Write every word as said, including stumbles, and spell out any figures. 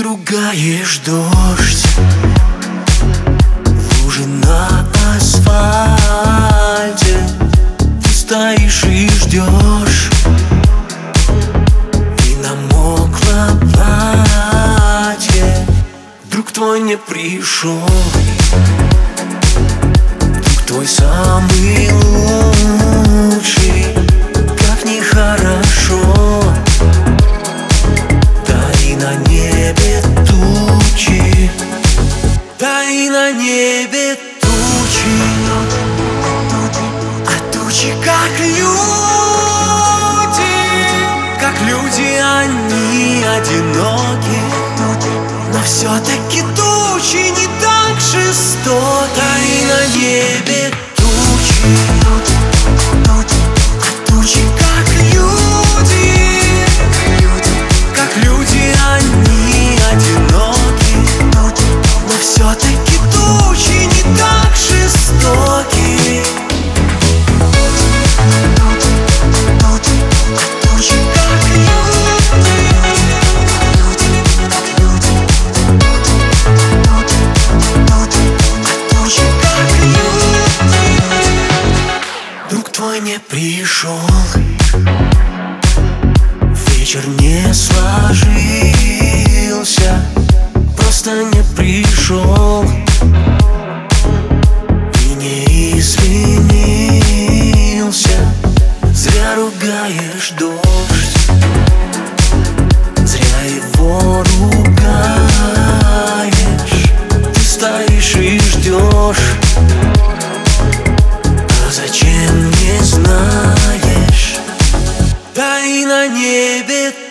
ругаешь дождь, лужи на асфальте. Ты стоишь и ждешь, и намокло платье. Друг твой не пришел, друг твой самый лучший. Как нехорошо, да и на небе тучи, да и на небе тучи, а тучи как люди, как люди они одиноки, но все-таки тучи не так жестоки. Да и на небе тучи, а тучи как люди, как люди они одиноки, но все-таки тучи не так жестоки. Друг твой не пришел, вечер не сложился, просто не пришел и не извинился. Зря ругаешь дождь, зря его ругаешь. Ты стоишь и ждешь, а зачем не знаешь. Да и на небе